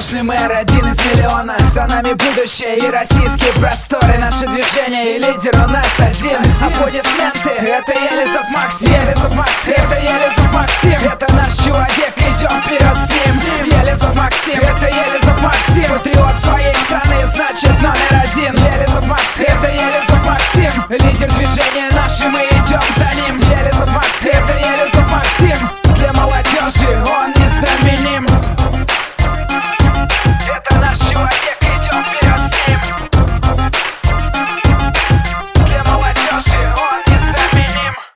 Прошлый мэр один из миллиона. За нами будущее и российские просторы. Наши движения и лидер у нас один. Обходит